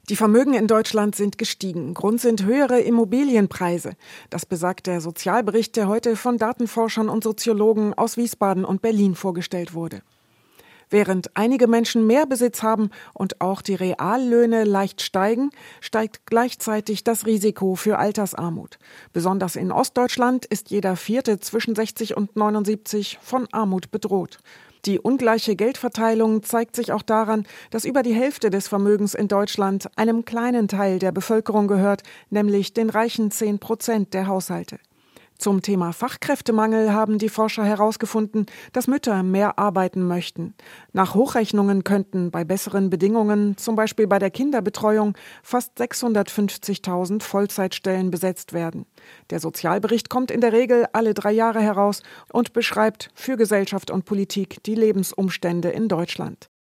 Die Vermögen in Deutschland sind gestiegen. Grund sind höhere Immobilienpreise. Das besagt der Sozialbericht, der heute von Datenforschern und Soziologen aus Wiesbaden und Berlin vorgestellt wurde. Während einige Menschen mehr Besitz haben und auch die Reallöhne leicht steigen, steigt gleichzeitig das Risiko für Altersarmut. Besonders in Ostdeutschland ist jeder Vierte zwischen 60 und 79 von Armut bedroht. Die ungleiche Geldverteilung zeigt sich auch daran, dass über die Hälfte des Vermögens in Deutschland einem kleinen Teil der Bevölkerung gehört, nämlich den reichen 10% der Haushalte. Zum Thema Fachkräftemangel haben die Forscher herausgefunden, dass Mütter mehr arbeiten möchten. Nach Hochrechnungen könnten bei besseren Bedingungen, zum Beispiel bei der Kinderbetreuung, fast 650.000 Vollzeitstellen besetzt werden. Der Sozialbericht kommt in der Regel alle 3 Jahre heraus und beschreibt für Gesellschaft und Politik die Lebensumstände in Deutschland.